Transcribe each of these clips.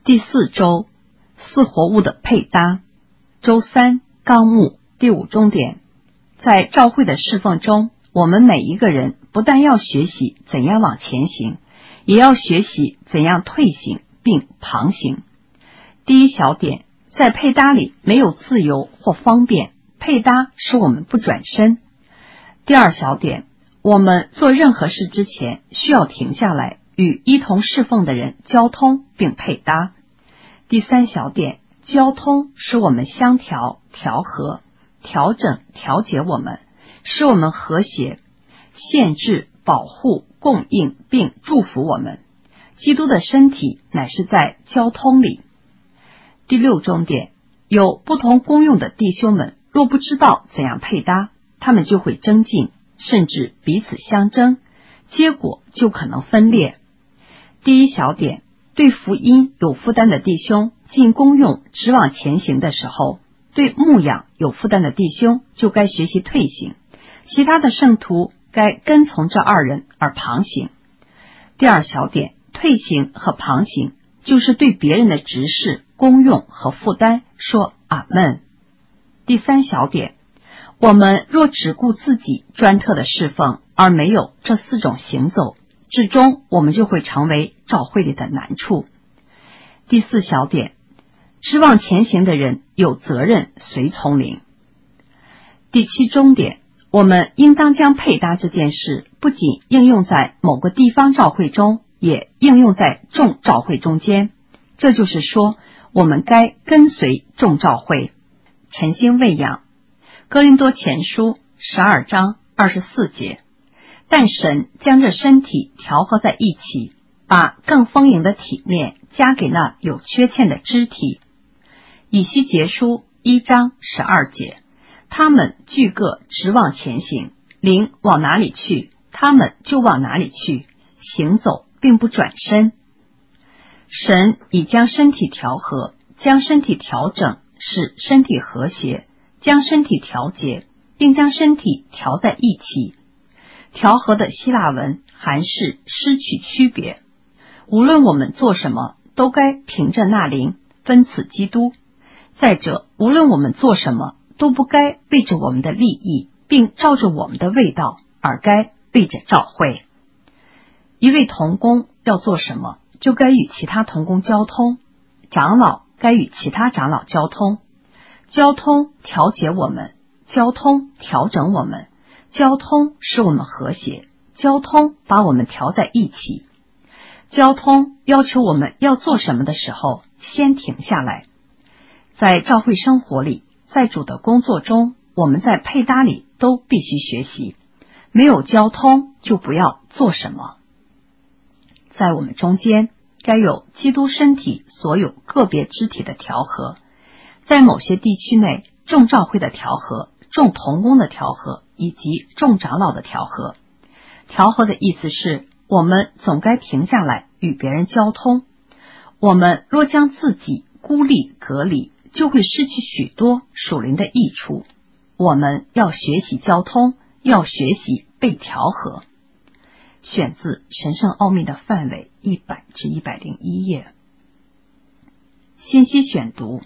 第4周四活物的配搭，周3纲目第5中点。在教会的侍奉中，我们每一个人不但要学习怎样往前行，也要学习怎样退行并旁行。第一小点，在配搭里没有自由或方便，配搭使我们不转身。第二小点，我们做任何事之前需要停下来与一同侍奉的人交通并配搭。第三小点，交通使我们相调、调和、调整、调节我们，使我们和谐，限制、保护、供应并祝福我们。基督的身体乃是在交通里。第6中点，有不同功用的弟兄们，若不知道怎样配搭，他们就会争竞，甚至彼此相争，结果就可能分裂。第一小点，对福音有负担的弟兄尽功用直往前行的时候，对牧养有负担的弟兄就该学习退行，其他的圣徒该跟从这2人而旁行。第二小点，退行和旁行就是对别人的职事、功用和负担说阿们。第三小点，我们若只顾自己专特的侍奉，而没有这4种行走，至终我们就会成为教会里的难处。第4小点，直往前行的人有责任随从灵。第7中点，我们应当将配搭这件事不仅应用在某个地方教会中，也应用在众教会中间。这就是说，我们该跟随众教会。晨星喂养，哥林多前书12章24节。但神将这身体调和在一起，把更丰盈的体面加给那有缺欠的肢体。以西结书1章12节。他们俱各直往前行，灵往哪里去，他们就往哪里去，行走并不转身。神已将身体调和，将身体调整，使身体和谐，将身体调节，并将身体调在一起。调和的希腊文含是失去区别。无论我们做什么，都该凭着那灵分赐基督。再者，无论我们做什么，都不该为着我们的利益，并照着我们的味道，而该为着教会。一位同工要做什么，就该与其他同工交通，长老该与其他长老交通。交通调节我们，交通调整我们，交通使我们和谐，交通把我们调在一起。交通要求我们要做什么的时候，先停下来。在教会生活里，在主的工作中，我们在配搭里都必须学习，没有交通就不要做什么。在我们中间，该有基督身体所有个别肢体的调和。在某些地区内，众教会的调和、众同工的调和以及众长老的调和。调和的意思是，我们总该停下来与别人交通。我们若将自己孤立隔离，就会失去许多属灵的益处。我们要学习交通，要学习被调和。选自神圣奥秘的范围100至101页。信息选读。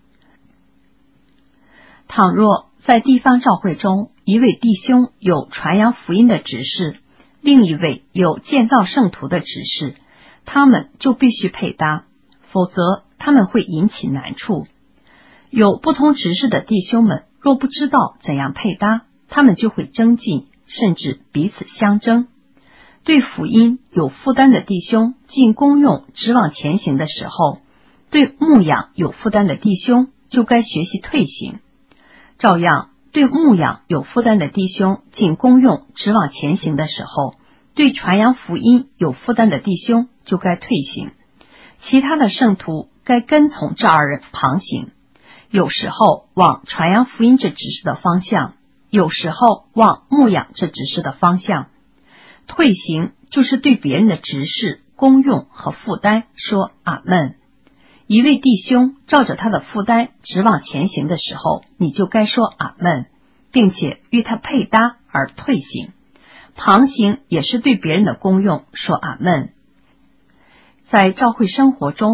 倘若在地方教会中，一位弟兄有传扬福音的职事，另一位有建造圣徒的职事，他们就必须配搭，否则他们会引起难处。有不同职事的弟兄们若不知道怎样配搭，他们就会争竞，甚至彼此相争。对福音有负担的弟兄尽功用直往前行的时候，对牧养有负担的弟兄就该学习退行。照样，对牧养有负担的弟兄尽功用直往前行的时候，对传扬福音有负担的弟兄就该退行。其他的圣徒该跟从这2人旁行，有时候往传扬福音这指示的方向，有时候往牧养这指示的方向。退行就是对别人的职事、功用和负担说阿们。一位弟兄照着他的负担直往前行的时候，你就该说阿们，并且与他配搭而退行。旁行也是对别人的功用说阿们。在教会生活中，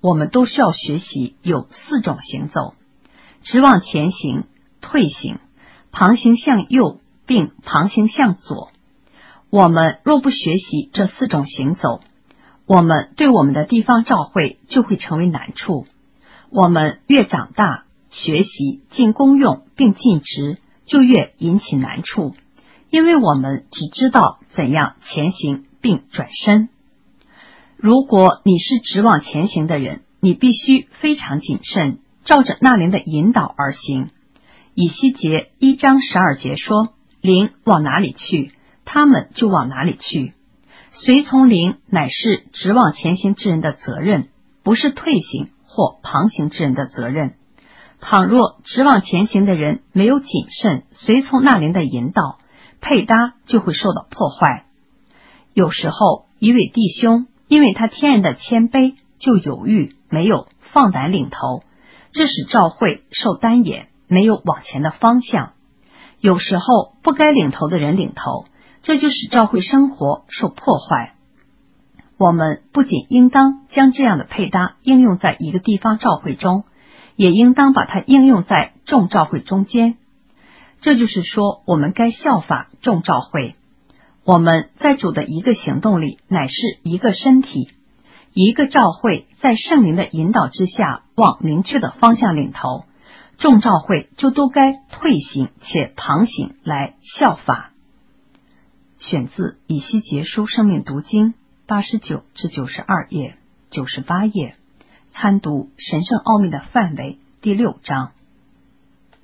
我们都需要学习有4种行走：直往前行、退行、旁行向右，并旁行向左。我们若不学习这4种行走，我们对我们的地方召会就会成为难处。我们越长大，学习尽功用并尽职，就越引起难处，因为我们只知道怎样前行并转身。如果你是直往前行的人，你必须非常谨慎，照着那灵的引导而行。以西结1章12节说，灵往哪里去，他们就往哪里去。随从灵乃是直往前行之人的责任，不是退行或旁行之人的责任。倘若直往前行的人没有谨慎随从那灵的引导，配搭就会受到破坏。有时候一位弟兄因为他天然的谦卑，就犹豫没有放胆领头，这使召会受单眼，没有往前的方向。有时候不该领头的人领头，这就使召会生活受破坏。我们不仅应当将这样的配搭应用在一个地方召会中，也应当把它应用在众召会中间。这就是说，我们该效法众召会。我们在主的一个行动里乃是一个身体，一个召会在圣灵的引导之下往明确的方向领头，众召会就都该退行且旁行来效法。选自以西结书生命读经89至92页、98页，参读神圣奥秘的范围第6章。